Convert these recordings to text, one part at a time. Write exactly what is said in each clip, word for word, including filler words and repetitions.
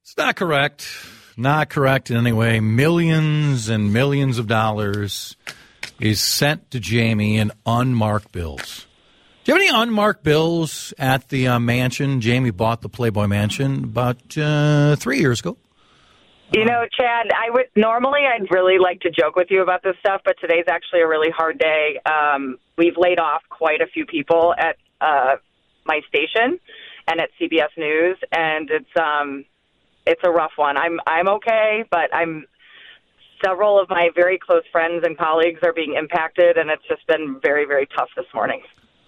It's not correct. Not correct in any way. Millions and millions of dollars is sent to Jamie in unmarked bills. Do you have any unmarked bills at the uh, mansion? Jamie bought the Playboy Mansion about uh, three years ago. You know, Chad, I would normally I'd really like to joke with you about this stuff, but today's actually a really hard day. Um, we've laid off quite a few people at uh, my station and at C B S News, and it's um, it's a rough one. I'm I'm okay, but I'm several of my very close friends and colleagues are being impacted, and it's just been very, very tough this morning.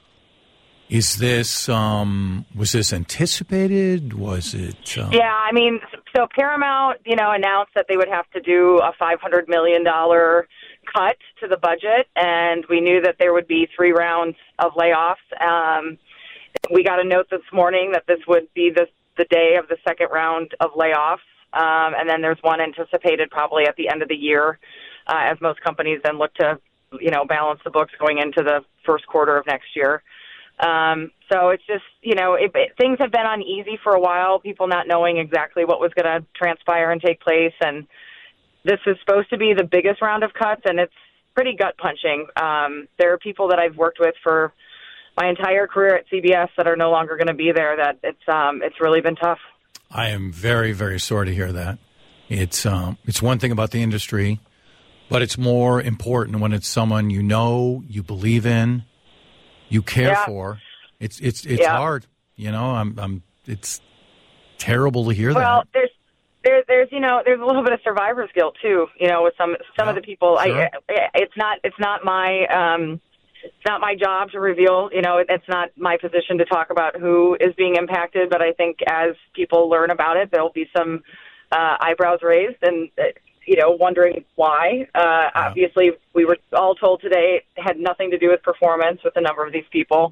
Is this, um, was this anticipated? Was it? Um... Yeah, I mean, so Paramount, you know, announced that they would have to do a five hundred million dollars cut to the budget, and we knew that there would be three rounds of layoffs. Um, we got a note this morning that this would be the, the day of the second round of layoffs, um, and then there's one anticipated probably at the end of the year, uh, as most companies then look to, you know, balance the books going into the first quarter of next year. Um, so it's just, you know, it, it, things have been uneasy for a while, people not knowing exactly what was going to transpire and take place. And this is supposed to be the biggest round of cuts, and it's pretty gut-punching. Um, there are people that I've worked with for my entire career at C B S that are no longer going to be there, that it's um, it's really been tough. I am very, very sorry to hear that. It's, um, it's one thing about the industry, but it's more important when it's someone you know, you believe in, you care yeah. for. It's it's it's yeah. hard, you know. I'm I'm. It's terrible to hear well, that. Well, there's there, there's you know there's a little bit of survivor's guilt too. You know, with some some yeah, of the people. sure. I it's not it's not my um it's not my job to reveal. You know, it's not my position to talk about who is being impacted. But I think as people learn about it, there'll be some uh, eyebrows raised and. Uh, you know, wondering why. Uh, yeah. Obviously, we were all told today it had nothing to do with performance with a number of these people.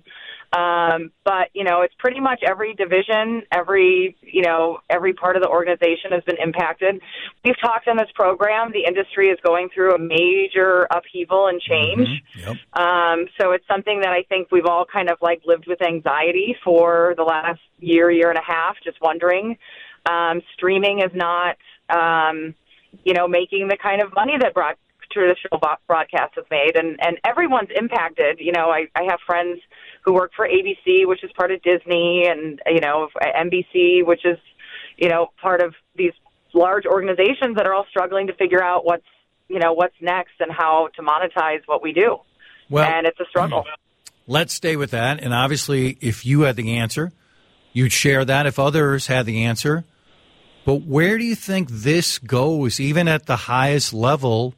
Um, but, you know, it's pretty much every division, every, you know, every part of the organization has been impacted. We've talked in this program, the industry is going through a major upheaval and change. Mm-hmm. Yep. Um, so it's something that I think we've all kind of like lived with anxiety for the last year, year and a half, just wondering. Um, streaming is not... Um, you know, making the kind of money that broad, traditional broadcast has made. And, and everyone's impacted. You know, I, I have friends who work for A B C, which is part of Disney, and, you know, N B C, which is, you know, part of these large organizations that are all struggling to figure out what's, you know, what's next and how to monetize what we do. Well, and it's a struggle. Let's stay with that. And obviously, if you had the answer, you'd share that. If others had the answer, but where do you think this goes, even at the highest level,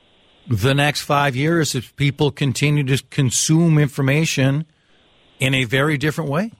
the next five years, if people continue to consume information in a very different way?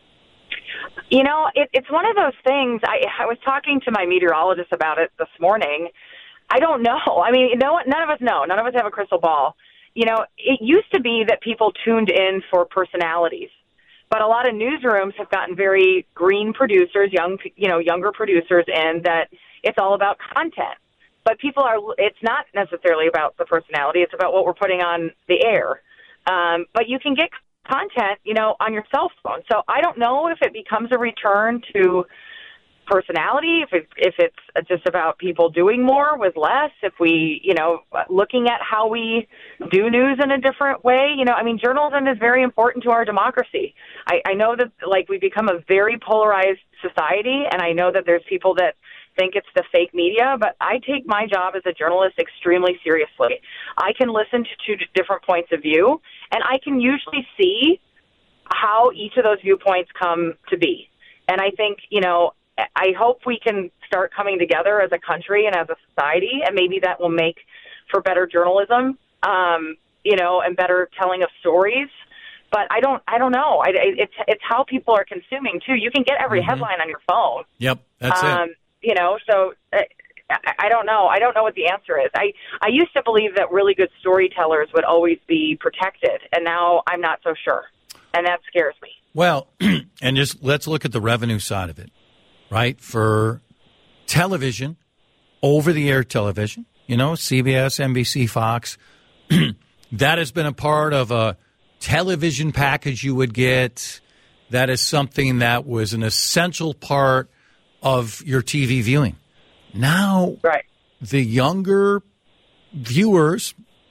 You know, it, it's one of those things. I, I was talking to my meteorologist about it this morning. I don't know. I mean, no, none of us know. None of us have a crystal ball. You know, it used to be that people tuned in for personalities. But a lot of newsrooms have gotten very green producers, young, you know, younger producers in that it's all about content. But people are, it's not necessarily about the personality. It's about what we're putting on the air. Um, but you can get content, you know, on your cell phone. So I don't know if it becomes a return to personality, if it, if it's just about people doing more with less, if we, you know, looking at how we do news in a different way. You know, I mean, journalism is very important to our democracy. I, I know that, like, we've become a very polarized society, and I know that there's people that think it's the fake media, but I take my job as a journalist extremely seriously. I can listen to two different points of view, and I can usually see how each of those viewpoints come to be. And I think, you know, I hope we can start coming together as a country and as a society, and maybe that will make for better journalism, um, you know, and better telling of stories. But I don't, I don't know. I, it's it's how people are consuming too. You can get every mm-hmm. headline on your phone. Yep, that's um, it. You know, so uh, I, I don't know. I don't know what the answer is. I I used to believe that really good storytellers would always be protected, and now I'm not so sure, and that scares me. Well, and just let's look at the revenue side of it. Right, for television, over-the-air television, you know, C B S, N B C, Fox, that has been a part of a television package you would get. That is something that was an essential part of your T V viewing. Now, right. the younger viewers,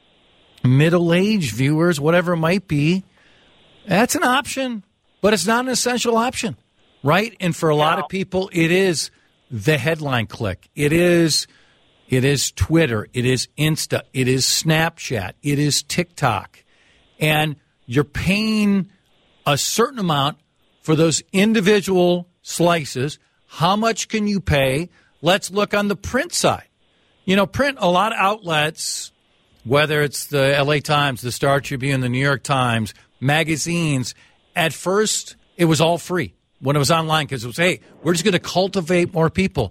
middle-aged viewers, whatever it might be, that's an option, but it's not an essential option, right? And for a lot No. of people, it is the headline click. It is, it is Twitter. It is Insta. It is Snapchat. It is TikTok. And you're paying a certain amount for those individual slices. How much can you pay? Let's look on the print side. You know, print, a lot of outlets, whether it's the L A Times, the Star Tribune, the New York Times, magazines, at first it was all free when it was online because it was, hey, we're just going to cultivate more people.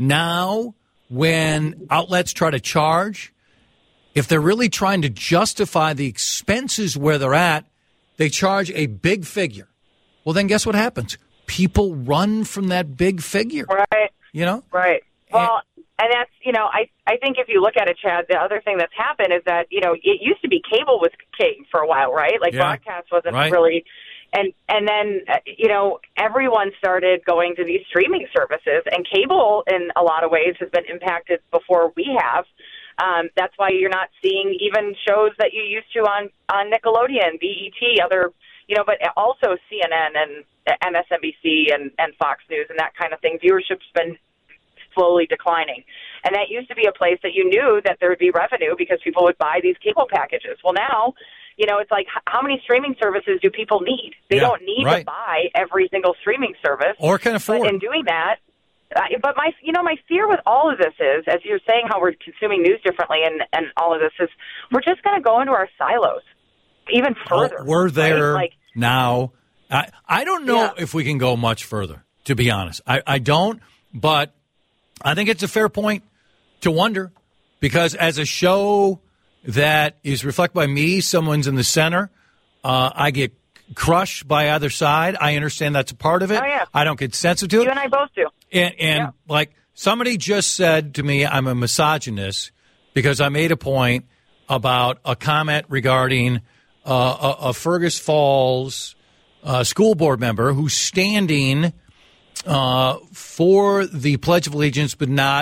Now, when outlets try to charge, if they're really trying to justify the expenses where they're at, they charge a big figure. Well, then guess what happens? People run from that big figure. Right. You know? Right. Well, and, and that's, you know, I, I think if you look at it, Chad, the other thing that's happened is that, you know, it used to be cable was king for a while, right? Like yeah. broadcast wasn't right. really. And and then, uh, you know, everyone started going to these streaming services, and cable in a lot of ways has been impacted before we have. Um, that's why you're not seeing even shows that you used to on, on Nickelodeon, B E T, other, you know, but also C N N and M S N B C and, and Fox News and that kind of thing. Viewership's been slowly declining. And that used to be a place that you knew that there would be revenue because people would buy these cable packages. Well, now, you know, it's like, how many streaming services do people need? They yeah, don't need right. to buy every single streaming service. Or can afford. But in doing that, uh, but my, you know, my fear with all of this is, as you're saying, how we're consuming news differently and, and all of this is, we're just going to go into our silos even further. Oh, we're there right? like, now. I, I don't know yeah. if we can go much further, to be honest. I, I don't, but I think it's a fair point to wonder, because as a show that is reflected by me, someone's in the center, uh, I get crushed by either side. I understand that's a part of it. Oh, yeah. I don't get sensitive to it. You and I both do. And, and yeah. like somebody just said to me, I'm a misogynist because I made a point about a comment regarding uh, a, a Fergus Falls uh, school board member who's standing uh, for the Pledge of Allegiance but not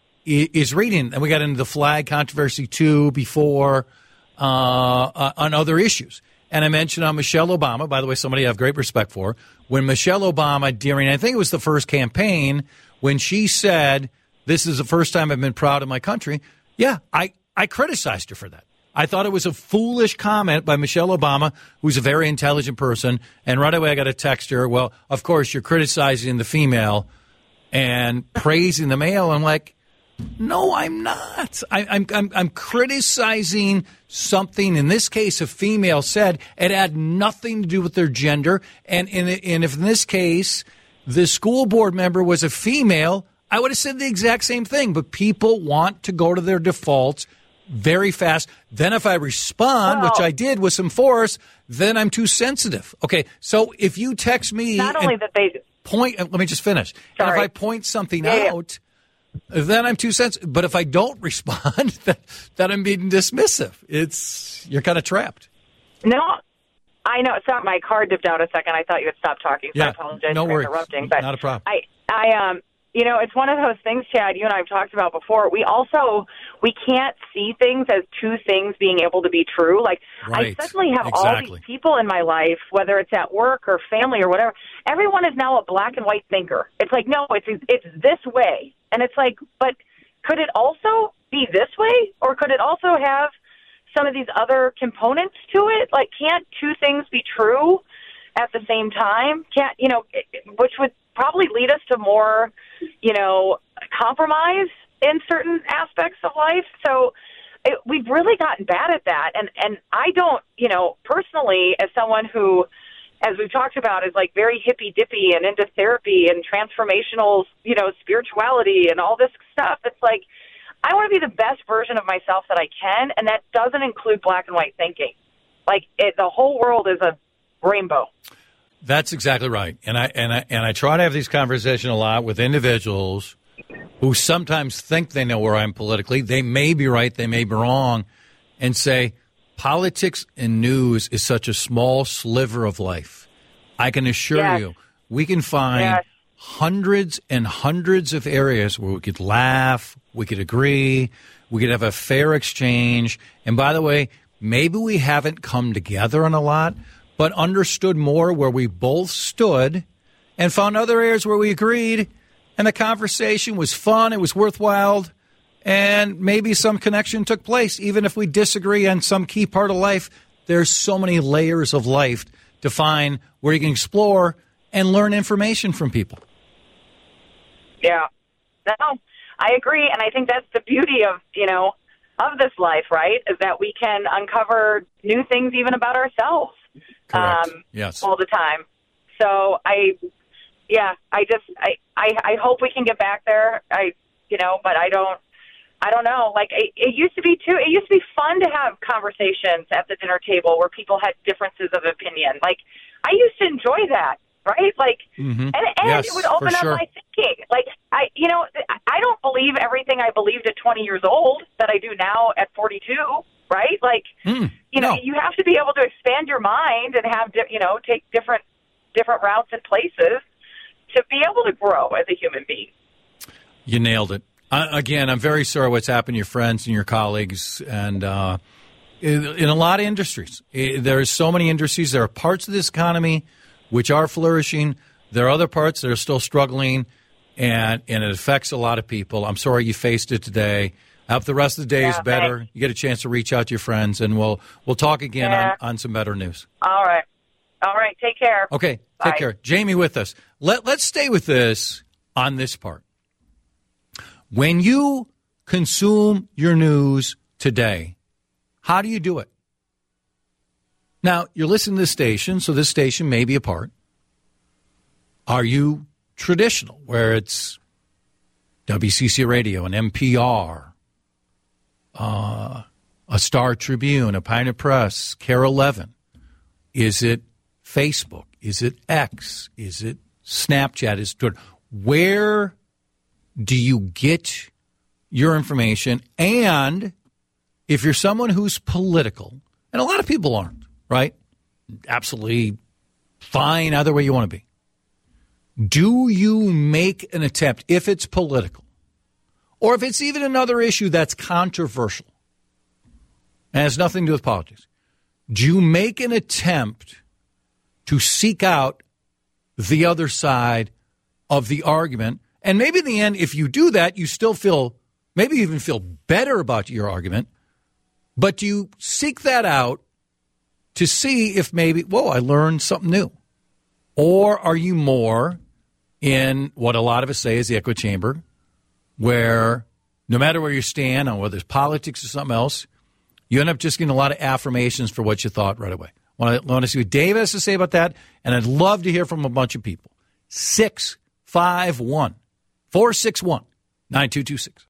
is reading. And we got into the flag controversy, too, before uh, uh, on other issues. And I mentioned on Michelle Obama, by the way, somebody I have great respect for, when Michelle Obama, during, I think it was the first campaign, when she said, this is the first time I've been proud of my country, yeah, I, I criticized her for that. I thought it was a foolish comment by Michelle Obama, who's a very intelligent person. And right away I got to text her, well, of course, you're criticizing the female and praising the male. I'm like, no, I'm not. I, I'm, I'm I'm criticizing something. In this case, a female said it had nothing to do with their gender. And, and, and if in this case, the school board member was a female, I would have said the exact same thing. But people want to go to their defaults very fast. Then if I respond, well, which I did with some force, then I'm too sensitive. Okay, so if you text me not only that they point, let me just finish. And if I point something yeah, out, yeah. then I'm too sensitive. But if I don't respond, then, then I'm being dismissive. It's you're kind of trapped. No, I know. Sorry, my car dipped out a second. I thought you had stopped talking, so yeah, I apologize no for worries. interrupting. But not a problem. I, I, um, you know, it's one of those things, Chad, you and I have talked about before. We also, we can't see things as two things being able to be true. Like, right. I suddenly have exactly. all these people in my life, whether it's at work or family or whatever, everyone is now a black and white thinker. It's like, no, it's it's this way. And it's like, but could it also be this way? Or could it also have some of these other components to it? Like, can't two things be true at the same time? Can't, you know, which would probably lead us to more, you know, compromise in certain aspects of life. So it, we've really gotten bad at that. And, and I don't, you know, personally, as someone who, as we've talked about, is like very hippy-dippy and into therapy and transformational, you know, spirituality and all this stuff, it's like, I want to be the best version of myself that I can, and that doesn't include black and white thinking. Like, it, the whole world is a rainbow. That's exactly right. And I and I and I try to have these conversations a lot with individuals who sometimes think they know where I'm politically. They may be right, they may be wrong, and say politics and news is such a small sliver of life. I can assure yes. you, we can find yes. hundreds and hundreds of areas where we could laugh, we could agree, we could have a fair exchange. And by the way, maybe we haven't come together on a lot, but understood more where we both stood and found other areas where we agreed. And the conversation was fun, it was worthwhile, and maybe some connection took place. Even if we disagree on some key part of life, there's so many layers of life to find where you can explore and learn information from people. Yeah. No, I agree. And I think that's the beauty of, you know, of this life, right, is that we can uncover new things even about ourselves. Correct. Um, yes. All the time. So I, yeah, I just, I, I, I hope we can get back there. I, you know, but I don't, I don't know. Like it, it used to be too, it used to be fun to have conversations at the dinner table where people had differences of opinion. Like I used to enjoy that. Right? Like, mm-hmm. and, and yes, it would open up sure. my thinking. Like, I, you know, I don't believe everything I believed at twenty years old that I do now at forty-two, right? Like, mm, you know, no. you have to be able to expand your mind and have, di- you know, take different, different routes and places to be able to grow as a human being. You nailed it. Uh, again, I'm very sorry what's happened to your friends and your colleagues. And uh, in, in a lot of industries, it, there's so many industries. There are parts of this economy which are flourishing. There are other parts that are still struggling, and, and it affects a lot of people. I'm sorry you faced it today. I hope the rest of the day yeah, is better. Thanks. You get a chance to reach out to your friends, and we'll we'll talk again yeah. on, on some better news. All right. All right. Take care. Okay. Bye. Take care. Jamie with us. Let, let's stay with this on this part. When you consume your news today, how do you do it? Now, you're listening to this station, so this station may be a part. Are you traditional, where it's W C C Radio, an N P R, uh, a Star Tribune, a Pioneer Press, K A R E eleven? Is it Facebook? Is it X? Is it Snapchat? Is it Twitter? Where do you get your information? And if you're someone who's political, and a lot of people aren't, right? Absolutely fine either way you want to be. Do you make an attempt, if it's political, or if it's even another issue that's controversial and has nothing to do with politics, do you make an attempt to seek out the other side of the argument? And maybe in the end, if you do that, you still feel, maybe even feel better about your argument, but do you seek that out to see if maybe, whoa, I learned something new? Or are you more in what a lot of us say is the echo chamber, where no matter where you stand on whether it's politics or something else, you end up just getting a lot of affirmations for what you thought right away? I want to, want to see what Dave has to say about that, and I'd love to hear from a bunch of people. six five one, four six one, nine two two six